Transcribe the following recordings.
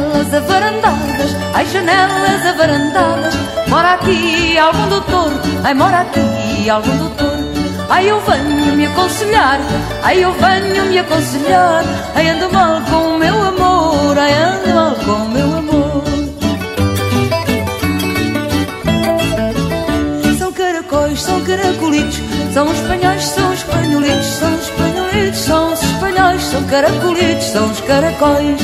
janelas avarandadas, ai janelas avarandadas, mora aqui algum doutor, ai mora aqui algum doutor. Ai eu venho me aconselhar, ai eu venho me aconselhar, ai ando mal com o meu amor, ai ando mal com o meu amor. São caracóis, são caracolitos, são espanhóis, são espanholitos, são espanholitos, são os espanhóis, são caracolitos, são os caracóis.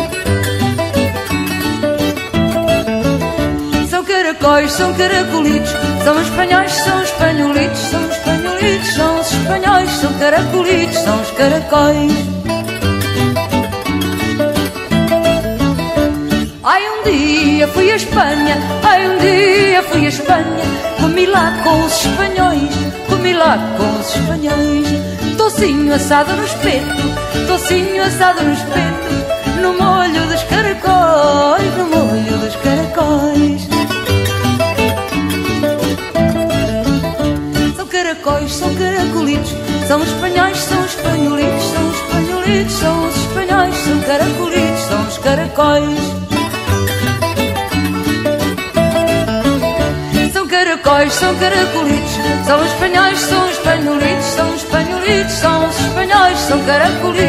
São caracóis, são caracolitos, são espanhóis, são espanholitos, são espanholitos, são os espanhóis, são caracolitos, são os caracóis. Ai um dia fui à Espanha, ai um dia fui à Espanha, comi lá com os espanhóis, comi lá com os espanhóis. Tocinho assado no espeto, tocinho assado no espeto, no molho dos caracóis, no molho dos caracóis. São caracóis, são caracolitos, são espanhóis, são espanholitos, são espanholitos, são os espanhóis, são caracolitos, são os caracóis. São caracóis, são caracolitos, são espanhóis, são espanholitos, são espanholitos, são os espanhóis, são caracolitos.